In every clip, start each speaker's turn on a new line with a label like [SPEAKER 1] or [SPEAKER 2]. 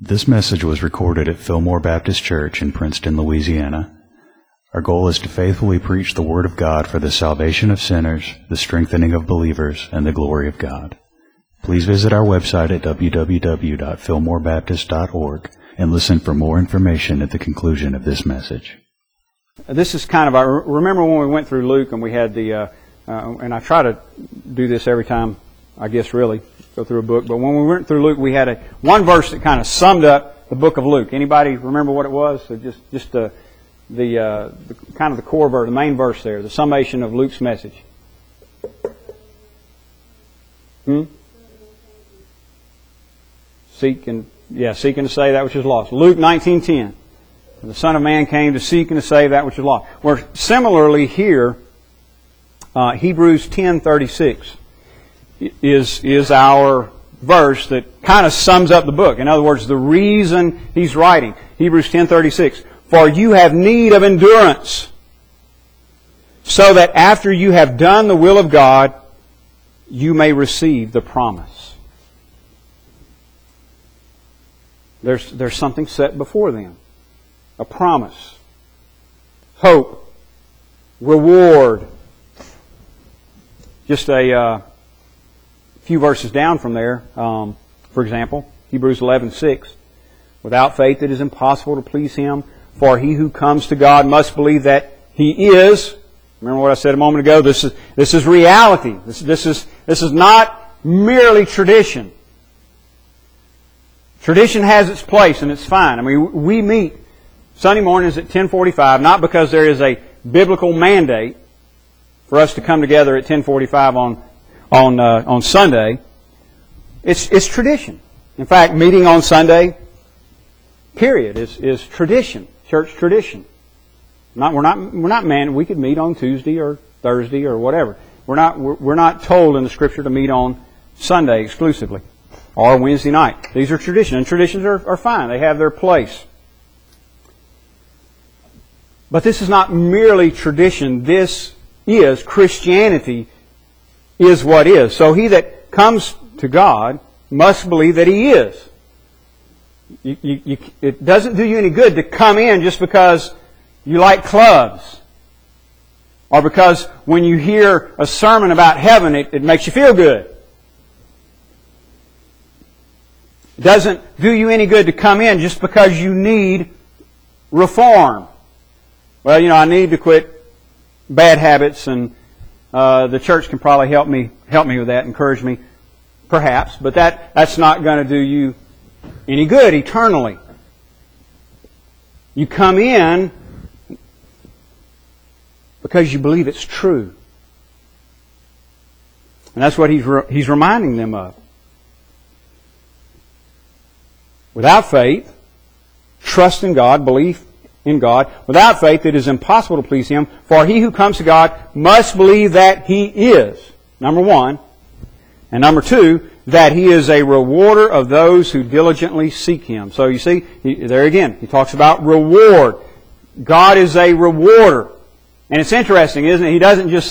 [SPEAKER 1] This message was recorded at Fillmore Baptist Church in Princeton, Louisiana. Our goal is to faithfully preach the Word of God for the salvation of sinners, the strengthening of believers, and the glory of God. Please visit our website at www.fillmorebaptist.org and listen for more information at the conclusion of this message.
[SPEAKER 2] This is kind of our, remember when we went through Luke and we had the, and I try to do this every time, I guess really, go through a book, but when we went through Luke we had one verse that kind of summed up the book of Luke. Anybody remember what it was? So just the kind of the core verse, the main verse there, the summation of Luke's message. Seeking to save that which is lost. Luke 19:10. The Son of Man came to seek and to save that which is lost. Where similarly here, Hebrews 10:36 is our verse that kind of sums up the book. In other words, the reason he's writing. Hebrews 10:36. For you have need of endurance, so that after you have done the will of God, you may receive the promise. There's something set before them. A promise. Hope. Reward. Just a few verses down from there, for example, Hebrews 11:6. Without faith it is impossible to please Him, for he who comes to God must believe that He is. Remember what I said a moment ago? This is reality. This is not merely tradition. Tradition has its place and it's fine. I mean, we meet Sunday mornings at 10:45, not because there is a biblical mandate for us to come together at 10:45 on Sunday. It's tradition. In fact, meeting on Sunday, period, is tradition, church tradition. We're not man. We could meet on Tuesday or Thursday or whatever. We're not told in the Scripture to meet on Sunday exclusively or Wednesday night. These are traditions, and traditions are fine. They have their place. But this is not merely tradition. This is Christianity. Is what is. So he that comes to God must believe that He is. It doesn't do you any good to come in just because you like clubs, or because when you hear a sermon about heaven it makes you feel good. It doesn't do you any good to come in just because you need reform. Well, I need to quit bad habits, and the church can probably help me with that, encourage me, perhaps, but that's not going to do you any good eternally. You come in because you believe it's true. And that's what he's reminding them of. Without faith, trust in God, belief in God. Without faith, it is impossible to please Him, for he who comes to God must believe that He is, number one, and number two, that He is a rewarder of those who diligently seek Him. So you see, there again, he talks about reward. God is a rewarder. And it's interesting, isn't it? He doesn't just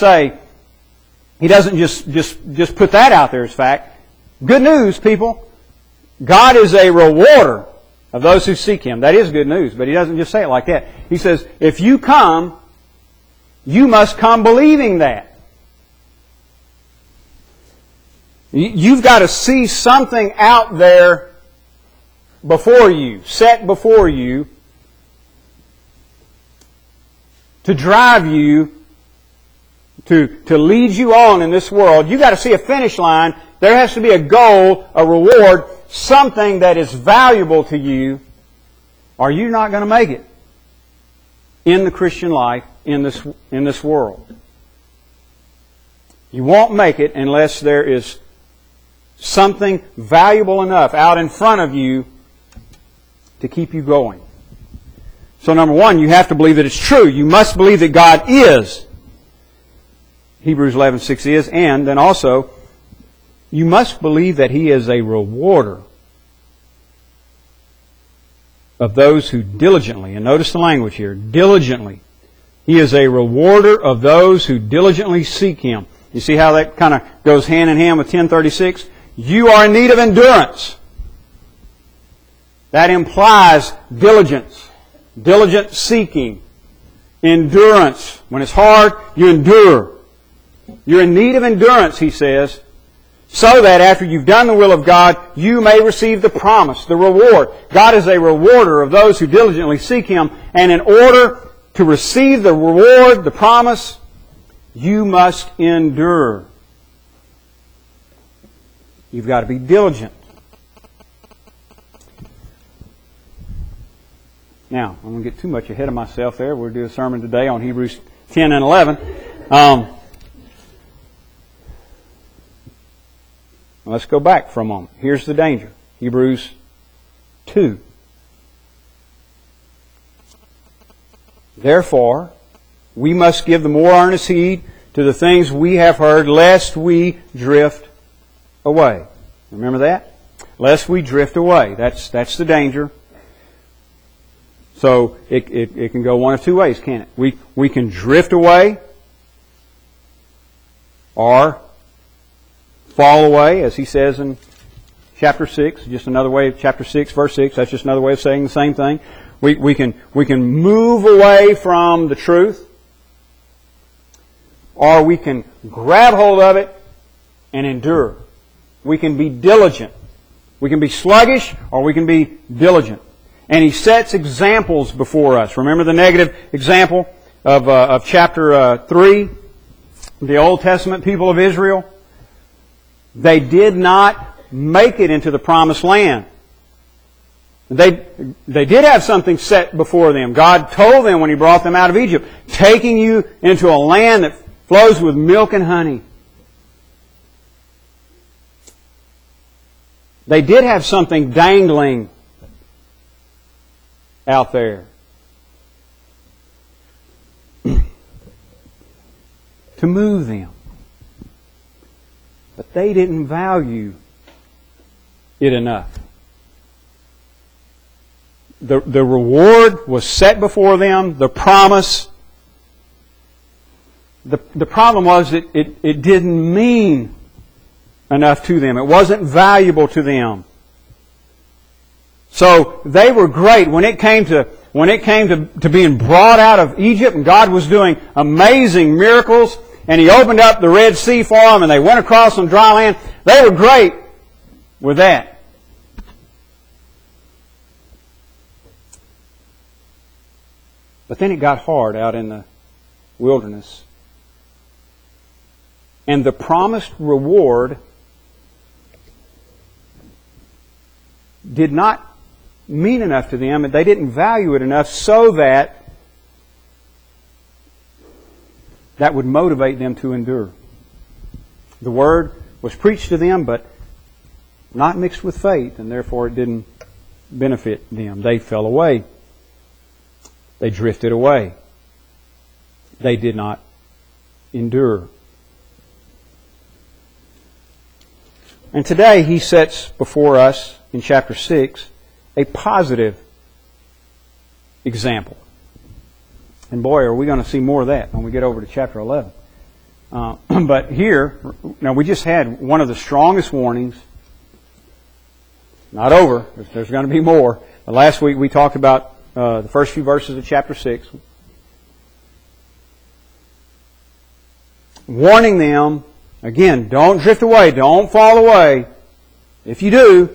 [SPEAKER 2] put that out there as fact. Good news, people. God is a rewarder of those who seek Him. That is good news, but He doesn't just say it like that. He says, if you come, you must come believing that. You've got to see something out there before you, set before you, to drive you, to lead you on in this world. You've got to see a finish line. There has to be a goal, a reward, something that is valuable to you, or you're not going to make it in the Christian life, in this world. You won't make it unless there is something valuable enough out in front of you to keep you going. So number one, you have to believe that it's true. You must believe that God is. Hebrews 11:6 is. And then also, you must believe that He is a rewarder of those who diligently, and notice the language here, diligently. He is a rewarder of those who diligently seek Him. You see how that kind of goes hand in hand with 10:36? You are in need of endurance. That implies diligence, diligent seeking, endurance. When it's hard, you endure. You're in need of endurance, he says, so that after you've done the will of God, you may receive the promise, the reward. God is a rewarder of those who diligently seek Him, and in order to receive the reward, the promise, you must endure. You've got to be diligent. Now, I'm going to get too much ahead of myself there. We'll do a sermon today on Hebrews 10 and 11. Let's go back for a moment. Here's the danger. Hebrews 2. Therefore, we must give the more earnest heed to the things we have heard, lest we drift away. Remember that? Lest we drift away. That's the danger. So it can go one of two ways, can't it? We can drift away or fall away, as he says in chapter 6. Just another way, chapter 6, verse 6. That's just another way of saying the same thing. We can move away from the truth, or we can grab hold of it and endure. We can be diligent. We can be sluggish, or we can be diligent. And he sets examples before us. Remember the negative example of chapter 3? The Old Testament people of Israel? They did not make it into the promised land. They did have something set before them. God told them when He brought them out of Egypt, taking you into a land that flows with milk and honey. They did have something dangling out there to move them. But they didn't value it enough. The reward was set before them, the promise. The problem was that it didn't mean enough to them. It wasn't valuable to them. So they were great when it came to being brought out of Egypt, and God was doing amazing miracles, and He opened up the Red Sea for them, and they went across on dry land. They were great with that. But then it got hard out in the wilderness. And the promised reward did not mean enough to them, and they didn't value it enough so that would motivate them to endure. The Word was preached to them, but not mixed with faith, and therefore it didn't benefit them. They fell away. They drifted away. They did not endure. And today he sets before us, in chapter 6, a positive example. And boy, are we going to see more of that when we get over to chapter 11. But here, now we just had one of the strongest warnings. Not over. There's going to be more. Last week we talked about the first few verses of chapter 6. Warning them, again, don't drift away, don't fall away. If you do,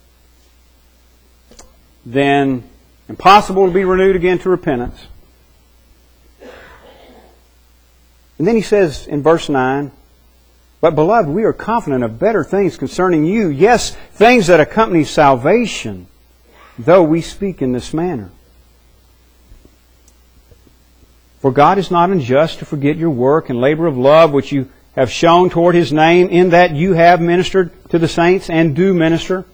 [SPEAKER 2] then impossible to be renewed again to repentance. And then he says in verse 9, but beloved, we are confident of better things concerning you. Yes, things that accompany salvation, though we speak in this manner. For God is not unjust to forget your work and labor of love which you have shown toward His name, in that you have ministered to the saints and do minister.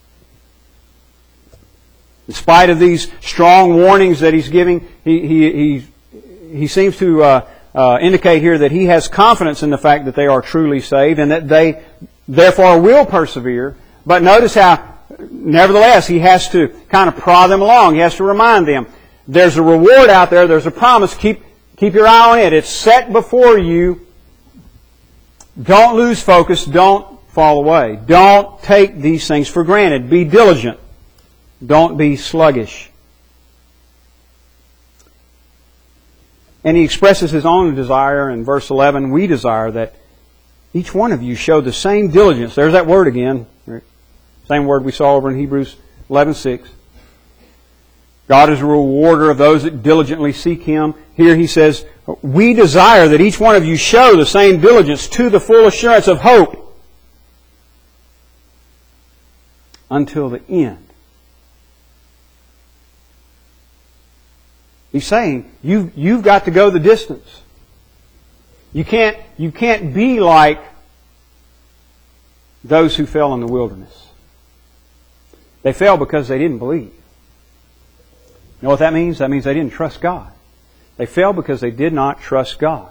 [SPEAKER 2] In spite of these strong warnings that he's giving, he seems to indicate here that he has confidence in the fact that they are truly saved and that they therefore will persevere. But notice how, nevertheless, he has to kind of prod them along. He has to remind them, there's a reward out there, there's a promise, keep your eye on it. It's set before you. Don't lose focus, don't fall away. Don't take these things for granted. Be diligent. Don't be sluggish. And he expresses his own desire in verse 11. We desire that each one of you show the same diligence. There's that word again. Same word we saw over in Hebrews 11:6. God is a rewarder of those that diligently seek Him. Here he says, we desire that each one of you show the same diligence to the full assurance of hope until the end. He's saying, you've got to go the distance. You can't be like those who fell in the wilderness. They fell because they didn't believe. You know what that means? That means they didn't trust God. They fell because they did not trust God.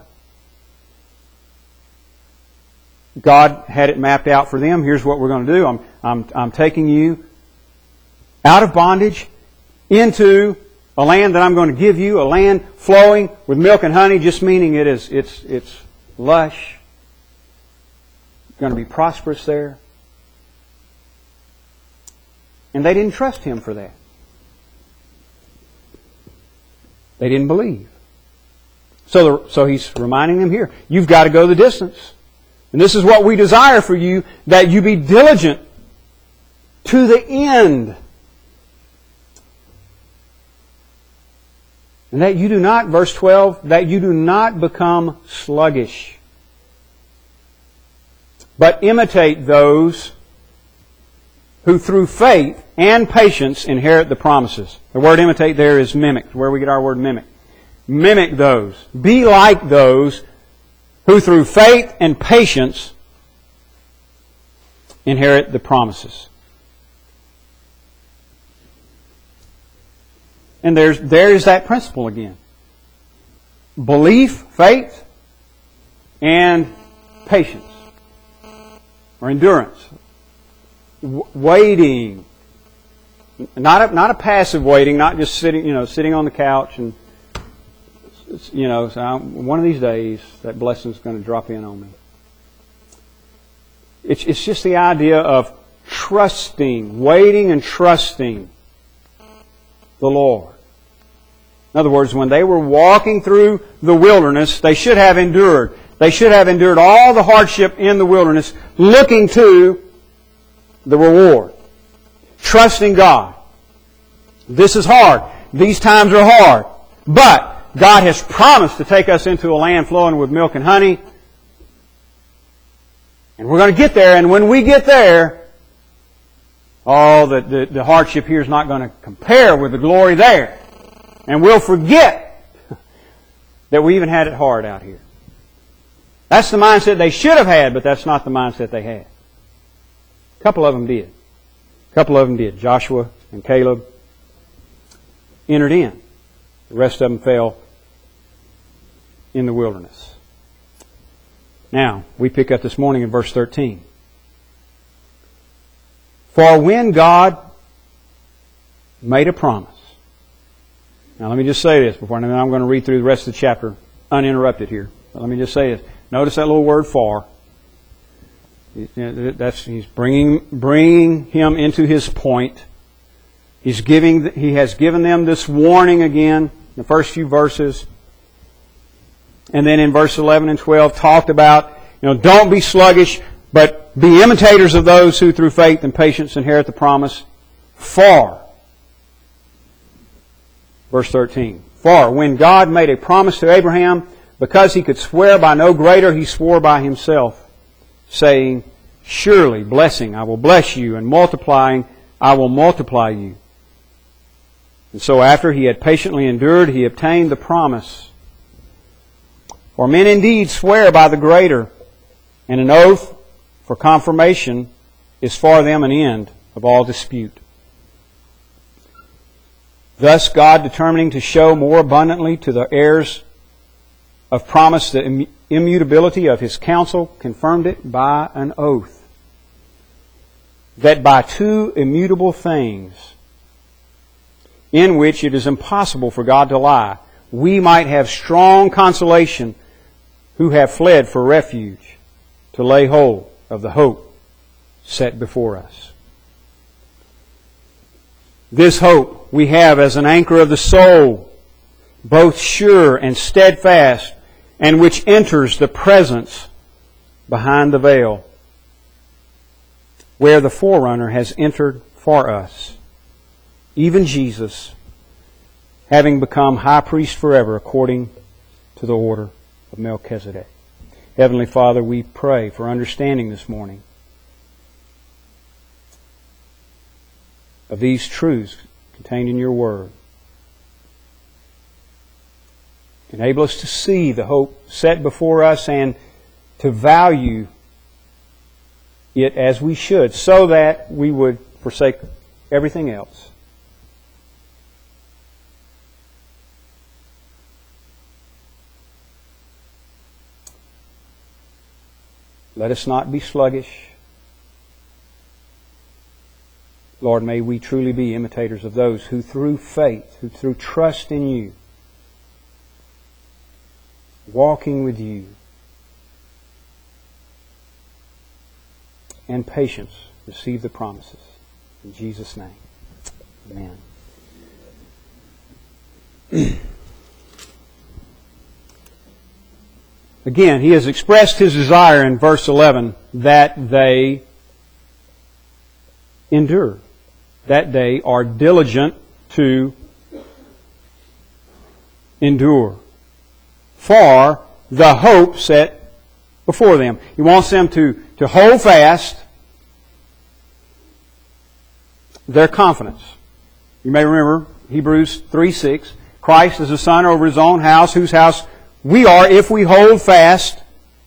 [SPEAKER 2] God had it mapped out for them. Here's what we're going to do. I'm taking you out of bondage into a land that I'm going to give you, a land flowing with milk and honey, just meaning it's lush. It's going to be prosperous there. And they didn't trust Him for that. They didn't believe. So He's reminding them here, you've got to go the distance. And this is what we desire for you, that you be diligent to the end. And that you do not, verse 12, that you do not become sluggish, but imitate those who through faith and patience inherit the promises. The word imitate there is mimic, where we get our word mimic. Mimic those. Be like those who through faith and patience inherit the promises. And there's that principle again. Belief, faith, and patience. Or endurance. Waiting. Not a passive waiting, not just sitting on the couch and so one of these days that blessing's going to drop in on me. It's just the idea of trusting, waiting and trusting the Lord. In other words, when they were walking through the wilderness, they should have endured. They should have endured all the hardship in the wilderness, looking to the reward. Trusting God. This is hard. These times are hard. But God has promised to take us into a land flowing with milk and honey. And we're going to get there. And when we get there, the hardship here is not going to compare with the glory there. And we'll forget that we even had it hard out here. That's the mindset they should have had, but that's not the mindset they had. A couple of them did. Joshua and Caleb entered in. The rest of them fell in the wilderness. Now, we pick up this morning in verse 13. For when God made a promise. Now let me just say this before, and then I'm going to read through the rest of the chapter uninterrupted here. But let me just say this. Notice that little word "for." He's bringing him into his point. He has given them this warning again in the first few verses. And then in verse 11 and 12 talked about, don't be sluggish, but be imitators of those who through faith and patience inherit the promise. For, verse 13, for when God made a promise to Abraham, because he could swear by no greater, he swore by himself, saying, surely blessing I will bless you, and multiplying I will multiply you. And so after he had patiently endured, he obtained the promise. For men indeed swear by the greater, and an oath for confirmation is for them an end of all dispute. Thus God, determining to show more abundantly to the heirs of promise the immutability of His counsel, confirmed it by an oath, that by two immutable things, in which it is impossible for God to lie, we might have strong consolation who have fled for refuge, to lay hold of the hope set before us. This hope we have as an anchor of the soul, both sure and steadfast, and which enters the presence behind the veil, where the forerunner has entered for us, even Jesus, having become high priest forever according to the order of Melchizedek. Heavenly Father, we pray for understanding this morning of these truths contained in your Word. Enable us to see the hope set before us and to value it as we should, so that we would forsake everything else. Let us not be sluggish. Lord, may we truly be imitators of those who through faith, who through trust in you, walking with you, and patience, receive the promises. In Jesus' name, amen. Again, he has expressed his desire in verse 11 that they endure, that they are diligent to endure for the hope set before them. He wants them to hold fast their confidence. You may remember Hebrews 3:6. Christ is the Son over His own house, whose house we are if we hold fast.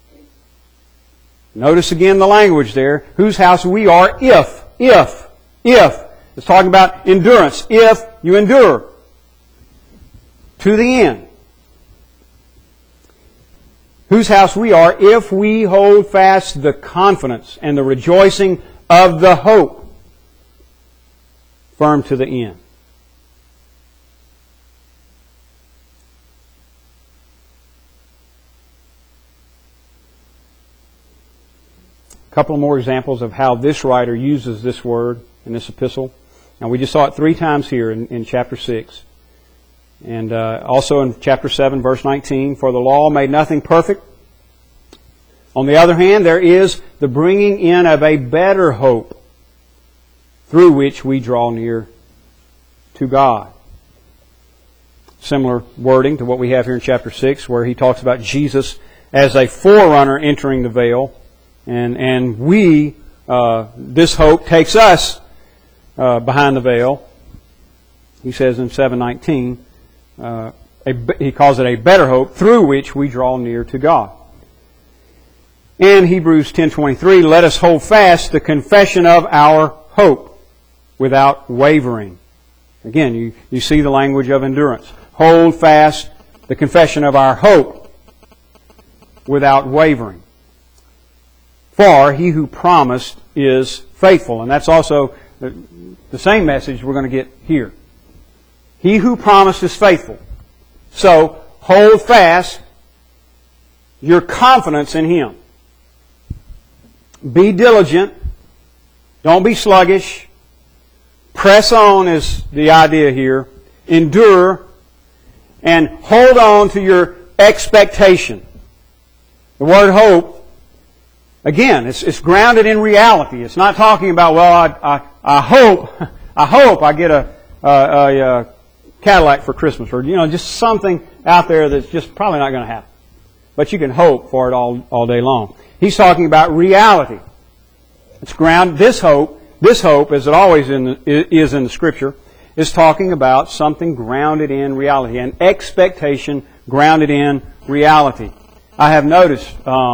[SPEAKER 2] Notice again the language there. Whose house we are if. It's talking about endurance. If you endure to the end. Whose house we are if we hold fast the confidence and the rejoicing of the hope firm to the end. A couple more examples of how this writer uses this word in this epistle. Now, we just saw it 3 times here in chapter 6. And also in chapter 7, verse 19, for the law made nothing perfect. On the other hand, there is the bringing in of a better hope through which we draw near to God. Similar wording to what we have here in chapter 6, where he talks about Jesus as a forerunner entering the veil. And we, this hope takes us behind the veil. He says in 7:19, he calls it a better hope through which we draw near to God. And Hebrews 10:23, let us hold fast the confession of our hope without wavering. Again, you see the language of endurance. Hold fast the confession of our hope without wavering. For he who promised is faithful. And that's also the same message we're going to get here. He who promised is faithful. So, hold fast your confidence in Him. Be diligent. Don't be sluggish. Press on is the idea here. Endure. And hold on to your expectation. The word hope, again, it's grounded in reality. It's not talking about, well, I hope I get a Cadillac for Christmas, or just something out there that's just probably not going to happen. But you can hope for it all day long. He's talking about reality. It's grounded. This hope, as it always is in the Scripture, is talking about something grounded in reality, an expectation grounded in reality. I have noticed,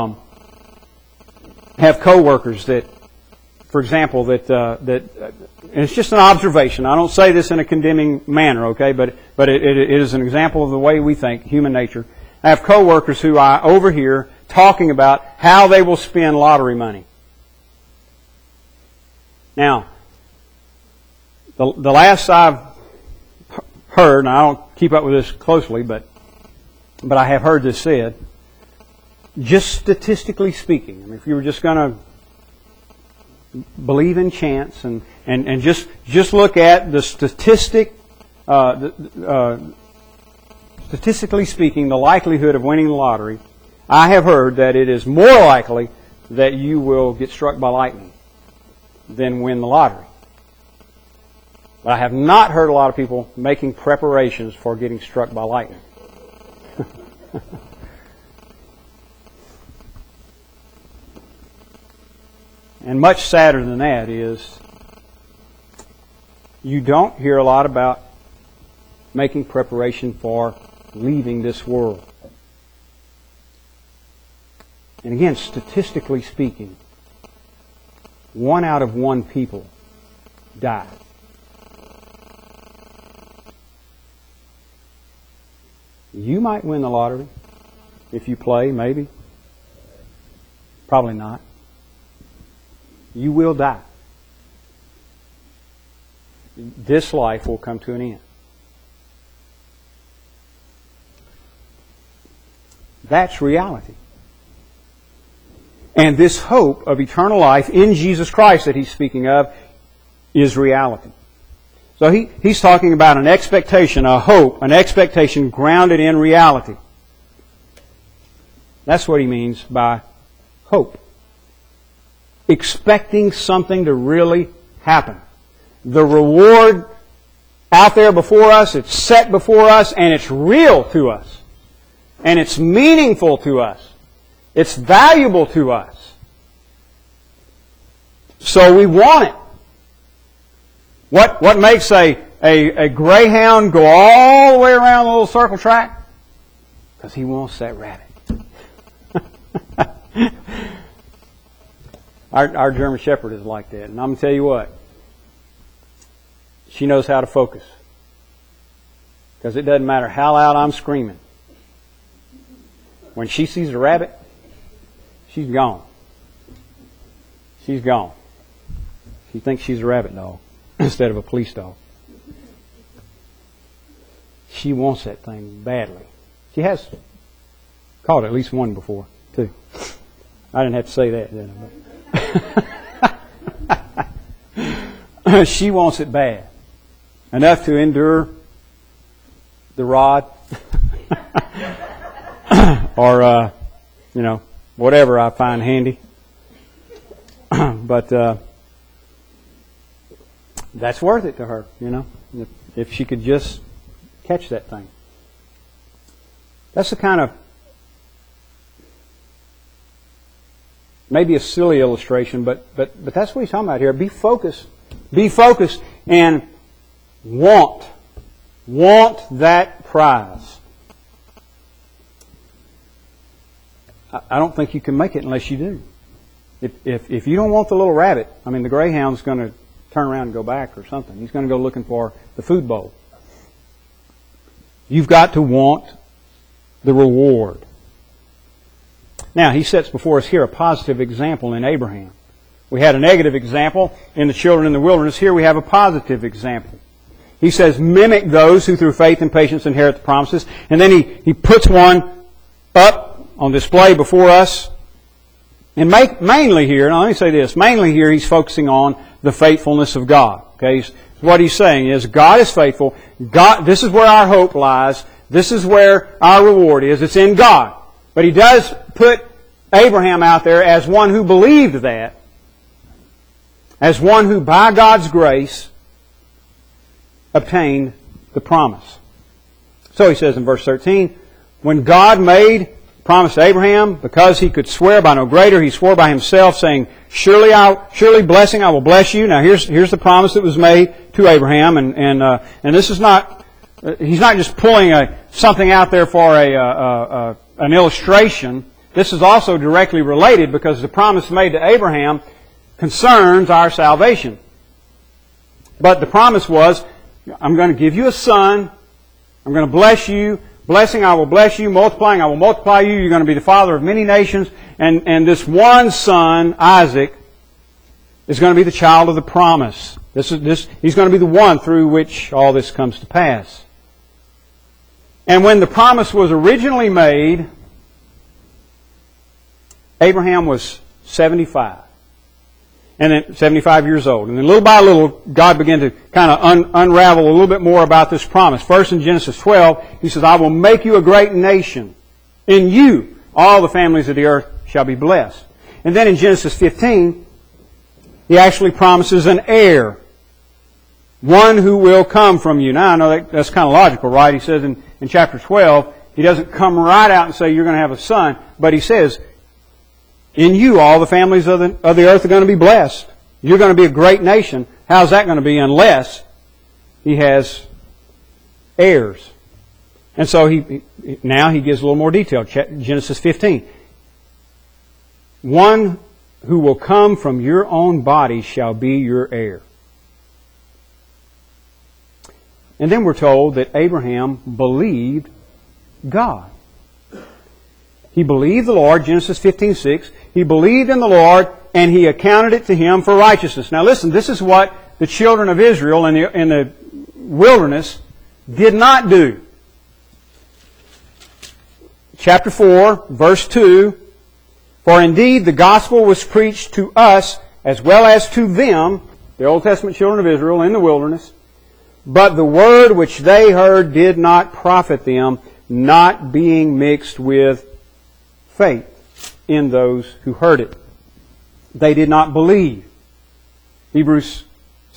[SPEAKER 2] have coworkers that, for example, that and it's just an observation. I don't say this in a condemning manner, okay? But it is an example of the way we think, human nature. I have coworkers who I overhear talking about how they will spend lottery money. Now, the last I've heard, and I don't keep up with this closely, but I have heard this said, just statistically speaking, I mean, if you were just going to believe in chance and just look at the statistically speaking, the likelihood of winning the lottery, I have heard that it is more likely that you will get struck by lightning than win the lottery. But I have not heard a lot of people making preparations for getting struck by lightning. And much sadder than that is you don't hear a lot about making preparation for leaving this world. And again, statistically speaking, 1 out of 1 people die. You might win the lottery if you play, maybe. Probably not. You will die. This life will come to an end. That's reality. And this hope of eternal life in Jesus Christ that he's speaking of is reality. So he's talking about an expectation, a hope, an expectation grounded in reality. That's what he means by hope. Expecting something to really happen. The reward out there before us, it's set before us, and it's real to us. And it's meaningful to us. It's valuable to us. So we want it. What makes a greyhound go all the way around the little circle track? Because he wants that rabbit. Our German Shepherd is like that. And I'm going to tell you what. She knows how to focus. Because it doesn't matter how loud I'm screaming. When she sees a rabbit, she's gone. She's gone. She thinks she's a rabbit dog instead of a police dog. She wants that thing badly. She has caught at least one before, too. I didn't have to say that, did I? She wants it bad. Enough to endure the rod or, whatever I find handy. But that's worth it to her, if she could just catch that thing. That's the kind of, maybe a silly illustration, but that's what he's talking about here. Be focused. Be focused and want that prize. I don't think you can make it unless you do. If you don't want the little rabbit, the greyhound's going to turn around and go back or something. He's going to go looking for the food bowl. You've got to want the reward. Now, he sets before us here a positive example in Abraham. We had a negative example in the children in the wilderness. Here we have a positive example. He says, mimic those who through faith and patience inherit the promises. And then he puts one up on display before us. And mainly here, now let me say this, mainly here he's focusing on the faithfulness of God. Okay, what he's saying is God is faithful. God, this is where our hope lies. This is where our reward is. It's in God. But he does put Abraham out there as one who believed that, as one who by God's grace obtained the promise. So he says in verse 13, when God made promise to Abraham, because he could swear by no greater, he swore by himself, saying, surely blessing I will bless you. Now here's the promise that was made to Abraham, and this is not, he's not just pulling something out there for an illustration. This is also directly related because the promise made to Abraham concerns our salvation. But the promise was, I'm going to give you a son, I'm going to bless you, blessing I will bless you, multiplying I will multiply you, you're going to be the father of many nations, and this one son, Isaac, is going to be the child of the promise. He's going to be the one through which all this comes to pass. And when the promise was originally made, Abraham was 75. And then 75 years old. And then little by little, God began to kind of unravel a little bit more about this promise. First in Genesis 12, He says, I will make you a great nation. In you, all the families of the earth shall be blessed. And then in Genesis 15, He actually promises an heir. One who will come from you. Now, I know that's kind of logical, right? He says in chapter 12, He doesn't come right out and say you're going to have a son, but He says, in you, all the families of the earth are going to be blessed. You're going to be a great nation. How's that going to be unless He has heirs? And so now He gives a little more detail. Genesis 15. One who will come from your own body shall be your heir. And then we're told that Abraham believed God. He believed the Lord, Genesis 15:6. He believed in the Lord, and He accounted it to him for righteousness. Now listen, this is what the children of Israel in the wilderness did not do. Chapter 4, verse 2. For indeed the gospel was preached to us as well as to them, the Old Testament children of Israel in the wilderness, but the word which they heard did not profit them, not being mixed with faith in those who heard it. They did not believe. Hebrews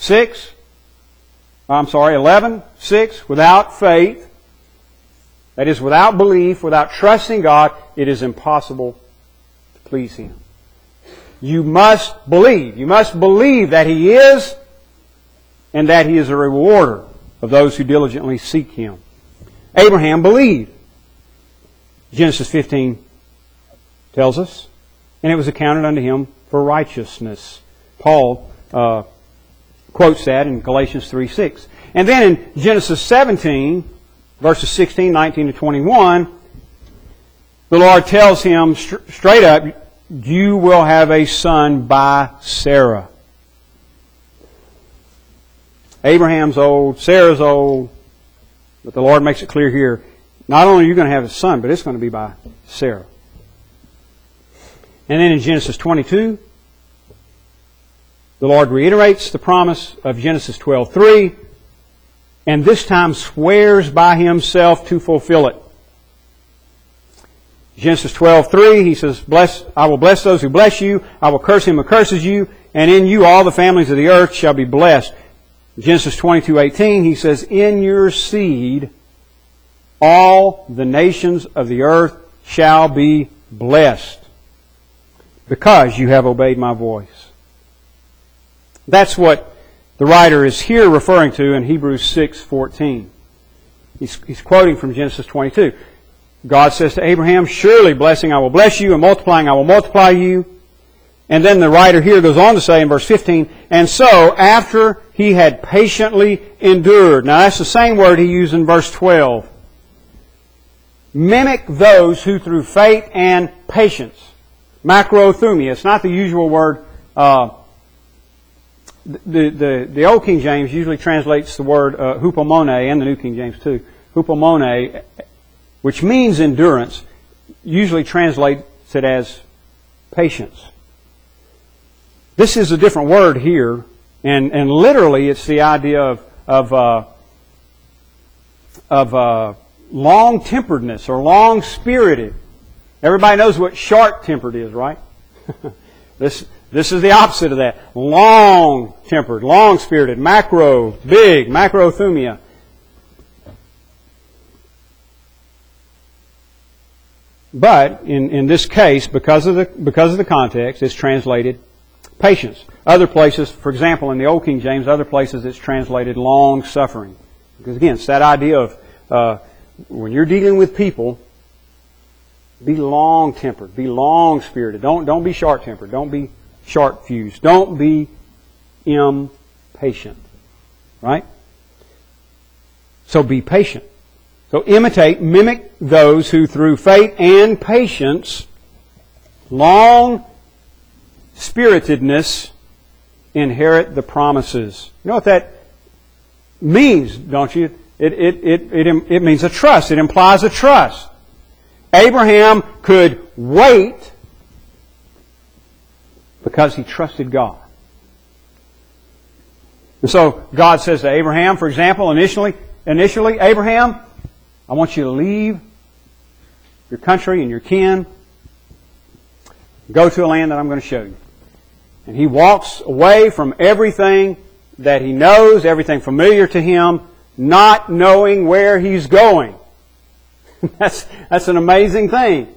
[SPEAKER 2] 11:6, without faith, that is, without belief, without trusting God, it is impossible to please Him. You must believe. You must believe that He is, and that He is a rewarder of those who diligently seek Him. Abraham believed. Genesis 15 tells us, and it was accounted unto him for righteousness. Paul quotes that in Galatians 3:6. And then in Genesis 17, verses 16, 19 to 21, the Lord tells him straight up, you will have a son by Sarah. Abraham's old, Sarah's old, but the Lord makes it clear here, not only are you going to have a son, but it's going to be by Sarah. And then in Genesis 22, the Lord reiterates the promise of Genesis 12:3, and this time swears by Himself to fulfill it. Genesis 12:3, He says, I will bless those who bless you, I will curse him who curses you, and in you all the families of the earth shall be blessed. Genesis 22:18, He says, in your seed all the nations of the earth shall be blessed, because you have obeyed my voice. That's what the writer is here referring to in Hebrews 6:14. He's quoting from Genesis 22. God says to Abraham, surely blessing I will bless you, and multiplying I will multiply you. And then the writer here goes on to say in verse 15, and so after he had patiently endured. Now that's the same word he used in verse 12. Mimic those who through faith and patience. Macrothumia. It's not the usual word. The Old King James usually translates the word hupomone, and the New King James too. Hupomone, which means endurance, usually translates it as patience. This is a different word here, and literally it's the idea of long-temperedness or long-spirited. Everybody knows what short-tempered is, right? This is the opposite of that. Long-tempered, long-spirited, macrothumia. But in this case, because of the context, it's translated patience. Other places, for example, in the Old King James, other places it's translated long-suffering. Because again, it's that idea of when you're dealing with people, be long-tempered, be long-spirited. Don't be short-tempered. Don't be short-fused. Don't be impatient. Right? So be patient. So imitate, mimic those who through faith and patience, long-spiritedness, inherit the promises. You know what that means, don't you? It means a trust. It implies a trust. Abraham could wait because he trusted God. And so God says to Abraham, for example, initially, Abraham, I want you to leave your country and your kin, go to a land that I'm going to show you. And he walks away from everything that he knows, everything familiar to him, not knowing where he's going. That's an amazing thing.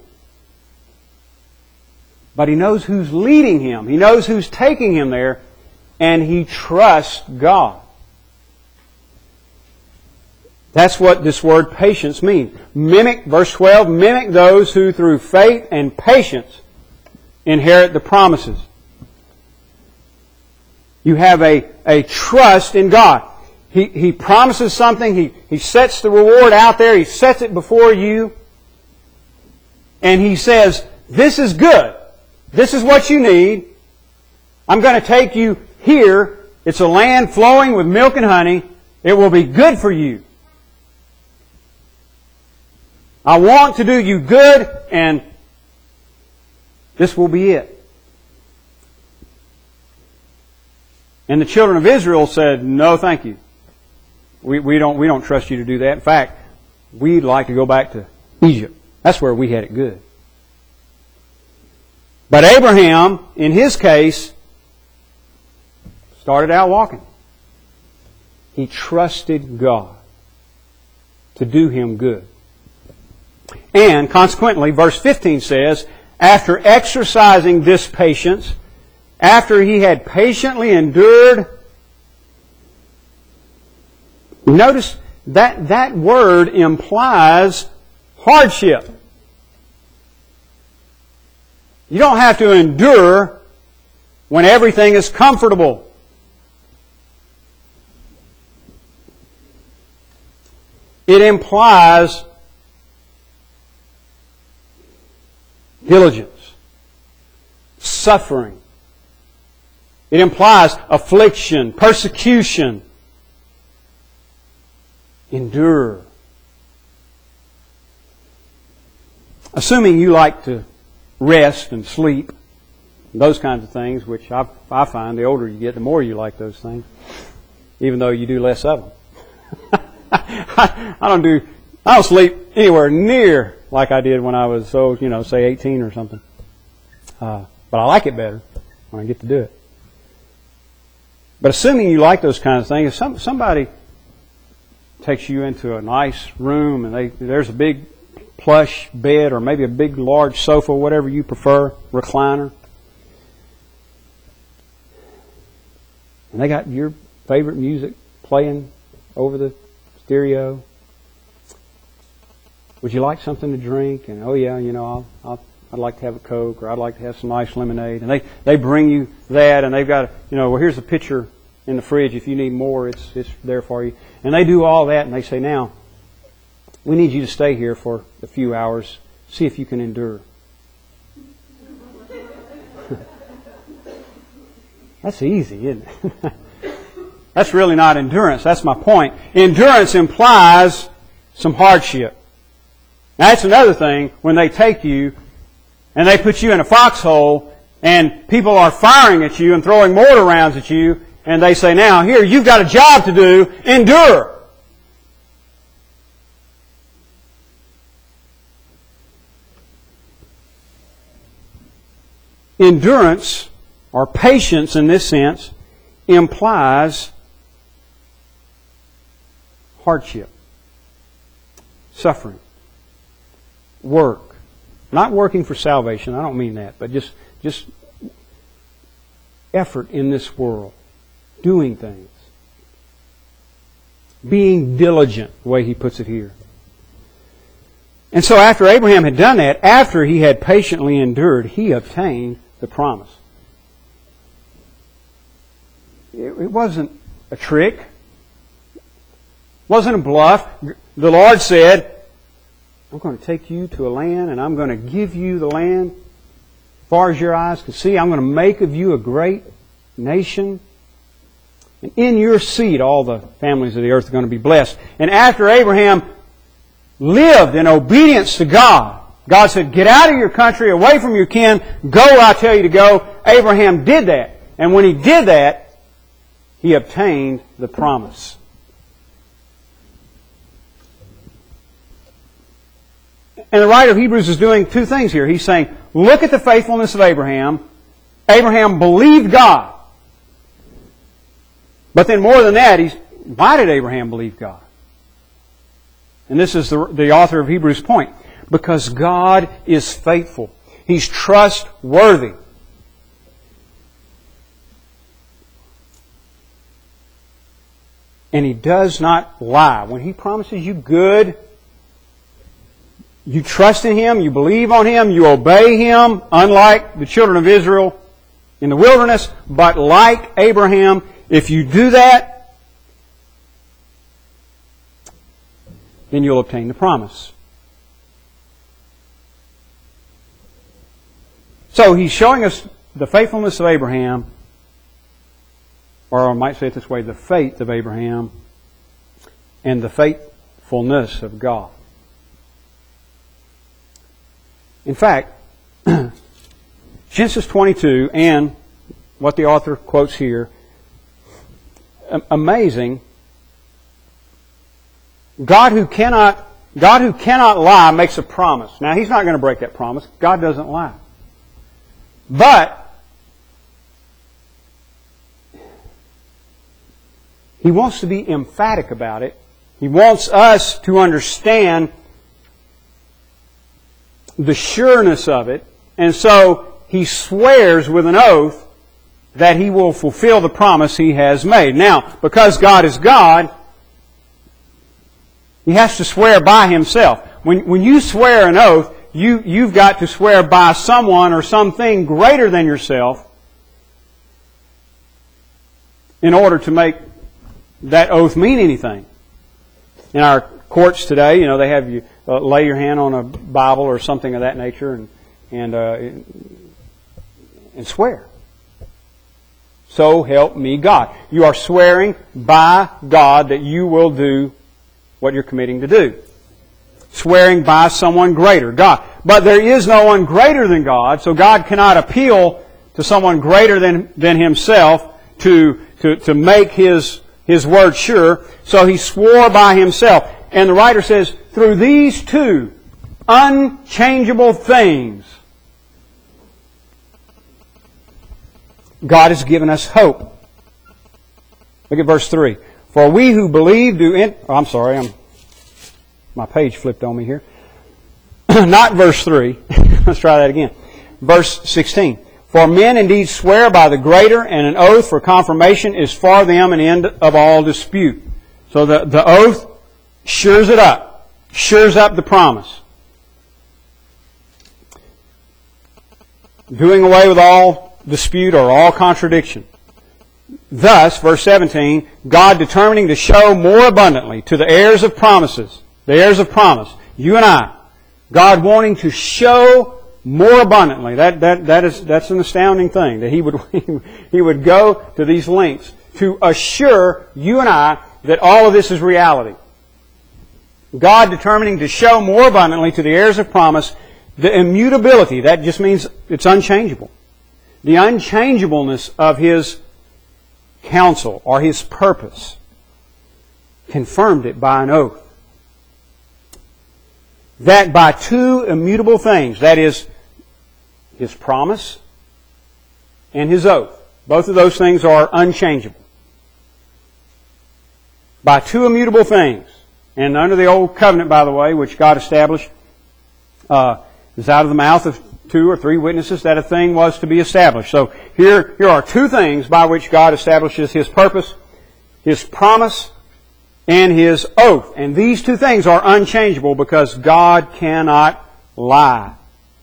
[SPEAKER 2] But he knows who's leading him. He knows who's taking him there, and he trusts God. That's what this word patience means. Mimic, verse 12, mimic those who through faith and patience inherit the promises. You have a trust in God. He promises something. He sets the reward out there. He sets it before you. And He says, this is good. This is what you need. I'm going to take you here. It's a land flowing with milk and honey. It will be good for you. I want to do you good, and this will be it. And the children of Israel said, no, thank you. We don't trust you to do that. In fact, we'd like to go back to Egypt. That's where we had it good. But Abraham, in his case, started out walking. He trusted God to do him good. And consequently, verse 15 says, after exercising this patience, after he had patiently endured, notice that word implies hardship. You don't have to endure when everything is comfortable. It implies diligence, suffering. It implies affliction, persecution. Endure. Assuming you like to rest and sleep, those kinds of things, which I find the older you get, the more you like those things, even though you do less of them. I don't sleep anywhere near like I did when I was, say 18 or something. But I like it better when I get to do it. But assuming you like those kinds of things, if somebody takes you into a nice room and there's a big plush bed or maybe a big large sofa, whatever you prefer, recliner, and they got your favorite music playing over the stereo. Would you like something to drink? And oh yeah, I'd like to have a Coke, or I'd like to have some nice lemonade. And they bring you that, and they've got, well, here's a pitcher in the fridge. If you need more, it's there for you. And they do all that, and they say, now, we need you to stay here for a few hours. See if you can endure. That's easy, isn't it? That's really not endurance. That's my point. Endurance implies some hardship. Now, that's another thing when they take you and they put you in a foxhole and people are firing at you and throwing mortar rounds at you, and they say, now, here, you've got a job to do. Endure. Endurance, or patience in this sense, implies hardship, suffering, work. Not working for salvation, I don't mean that, but just effort in this world, doing things, being diligent, the way he puts it here. And so after Abraham had done that, after he had patiently endured, he obtained the promise. It wasn't a trick. It wasn't a bluff. The Lord said, I'm going to take you to a land, and I'm going to give you the land as far as your eyes can see. I'm going to make of you a great nation. And in your seed, all the families of the earth are going to be blessed. And after Abraham lived in obedience to God, God said, get out of your country, away from your kin, go where I tell you to go. Abraham did that. And when he did that, he obtained the promise. And the writer of Hebrews is doing two things here. He's saying, look at the faithfulness of Abraham. Abraham believed God. But then more than that, why did Abraham believe God? And this is the author of Hebrews' point. Because God is faithful. He's trustworthy. And He does not lie. When He promises you good, you trust in Him, you believe on Him, you obey Him, unlike the children of Israel in the wilderness. But like Abraham, if you do that, then you'll obtain the promise. So He's showing us the faithfulness of Abraham, or I might say it this way, the faith of Abraham and the faithfulness of God. In fact, Genesis 22 and what the author quotes here, amazing. God who cannot lie makes a promise. Now, He's not going to break that promise. God doesn't lie. But He wants to be emphatic about it. He wants us to understand the sureness of it. And so He swears with an oath that He will fulfill the promise He has made. Now, because God is God, He has to swear by Himself. When you swear an oath, you've got to swear by someone or something greater than yourself in order to make that oath mean anything. In our courts today, they have you lay your hand on a Bible or something of that nature and swear. So help me God. You are swearing by God that you will do what you're committing to do. Swearing by someone greater, God. But there is no one greater than God, so God cannot appeal to someone greater than Himself to make His word sure. So He swore by Himself. And the writer says, through these two unchangeable things, God has given us hope. Look at verse 3. For we who believe do... my page flipped on me here. Not verse 3. Let's try that again. Verse 16. For men indeed swear by the greater, and an oath for confirmation is for them an end of all dispute. So the oath shores it up. Shores up the promise. Doing away with all dispute or all contradiction. Thus, verse 17, God determining to show more abundantly to the heirs of promises, the heirs of promise, you and I, God wanting to show more abundantly. That's an astounding thing, that He would go to these lengths to assure you and I that all of this is reality. God determining to show more abundantly to the heirs of promise the immutability, that just means it's unchangeable. The unchangeableness of His counsel or His purpose. Confirmed it by an oath. That by two immutable things, that is, His promise and His oath. Both of those things are unchangeable. By two immutable things. And under the Old Covenant, by the way, which God established, is out of the mouth of 2 or 3 witnesses that a thing was to be established. So here are two things by which God establishes His purpose, His promise, and His oath. And these two things are unchangeable because God cannot lie.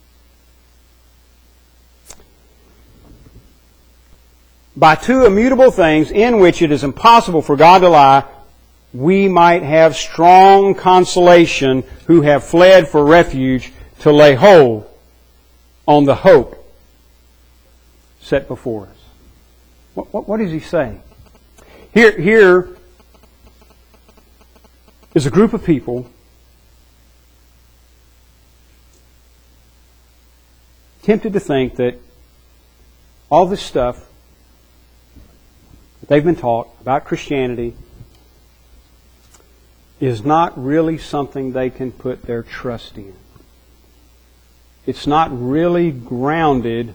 [SPEAKER 2] By two immutable things in which it is impossible for God to lie, we might have strong consolation who have fled for refuge to lay hold on the hope set before us. What is he saying? Here is a group of people tempted to think that all this stuff, they've been taught about Christianity is not really something they can put their trust in. It's not really grounded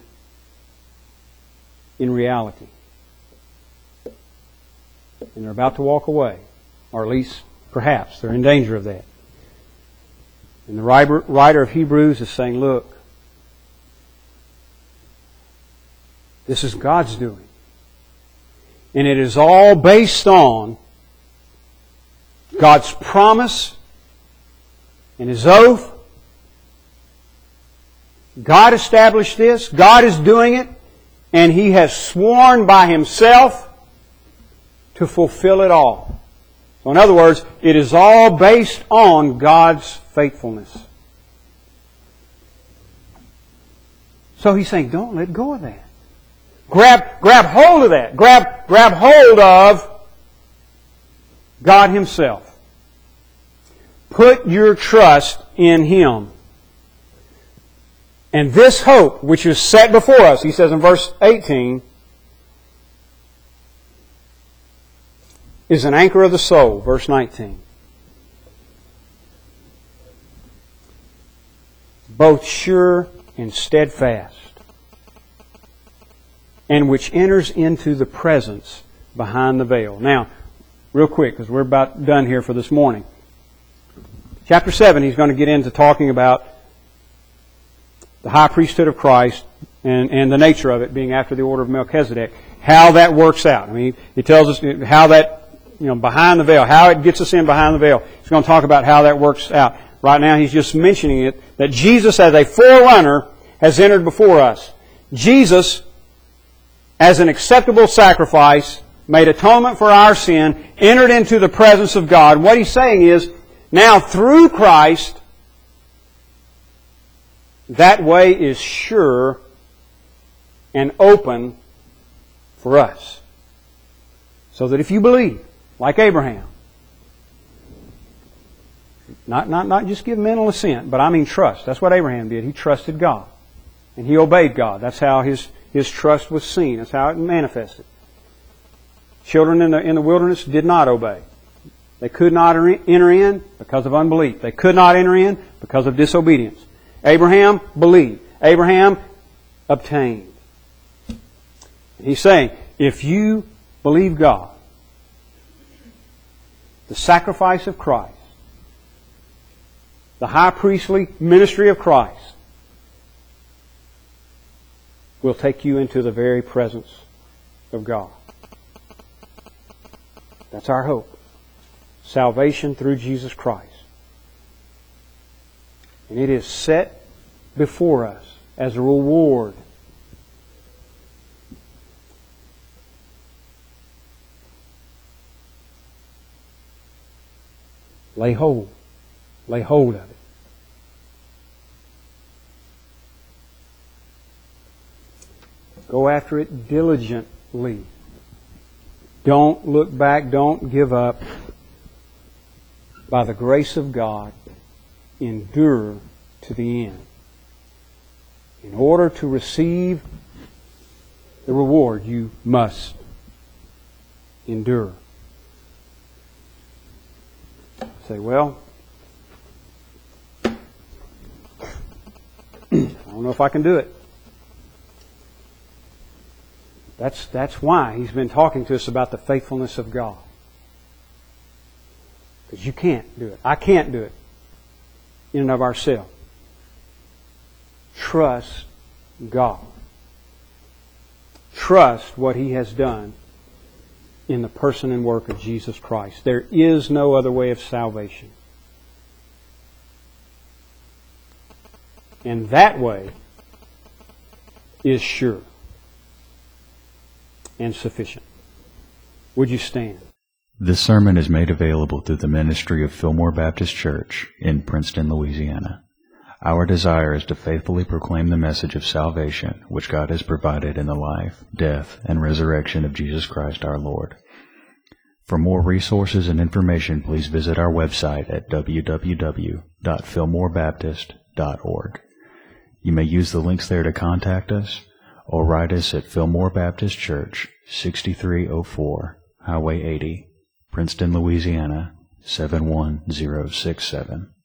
[SPEAKER 2] in reality. And they're about to walk away. Or at least, perhaps, they're in danger of that. And the writer of Hebrews is saying, look, this is God's doing. And it is all based on God's promise and His oath. God established this. God is doing it. And He has sworn by Himself to fulfill it all. So in other words, it is all based on God's faithfulness. So He's saying, don't let go of that. Grab hold of that. Grab hold of God Himself. Put your trust in Him. And this hope, which is set before us, he says in verse 18, is an anchor of the soul. Verse 19. Both sure and steadfast, and which enters into the presence behind the veil. Now, real quick, because we're about done here for this morning. Chapter 7, he's going to get into talking about the high priesthood of Christ and the nature of it being after the order of Melchizedek. How that works out. I mean, he tells us how that, behind the veil, how it gets us in behind the veil. He's going to talk about how that works out. Right now, he's just mentioning it, that Jesus as a forerunner has entered before us. Jesus, as an acceptable sacrifice, made atonement for our sin, entered into the presence of God. What he's saying is, now through Christ, that way is sure and open for us. So that if you believe, like Abraham, not just give mental assent, but I mean trust. That's what Abraham did. He trusted God. And he obeyed God. That's how his trust was seen. That's how it manifested. Children in the wilderness did not obey. They could not enter in because of unbelief. They could not enter in because of disobedience. Abraham believed. Abraham obtained. And he's saying, if you believe God, the sacrifice of Christ, the high priestly ministry of Christ, will take you into the very presence of God. That's our hope. Salvation through Jesus Christ. And it is set before us as a reward. Lay hold of it. Go after it diligently. Don't look back. Don't give up. By the grace of God, endure to the end. In order to receive the reward, you must endure. Say, well, I don't know if I can do it. That's why he's been talking to us about the faithfulness of God. Because you can't do it. I can't do it in and of ourselves. Trust God. Trust what He has done in the person and work of Jesus Christ. There is no other way of salvation. And that way is sure and sufficient. Would you stand?
[SPEAKER 1] This sermon is made available through the ministry of Fillmore Baptist Church in Princeton, Louisiana. Our desire is to faithfully proclaim the message of salvation which God has provided in the life, death, and resurrection of Jesus Christ our Lord. For more resources and information, please visit our website at www.fillmorebaptist.org. You may use the links there to contact us, or write us at Fillmore Baptist Church, 6304 Highway 80, Princeton, Louisiana, 71067.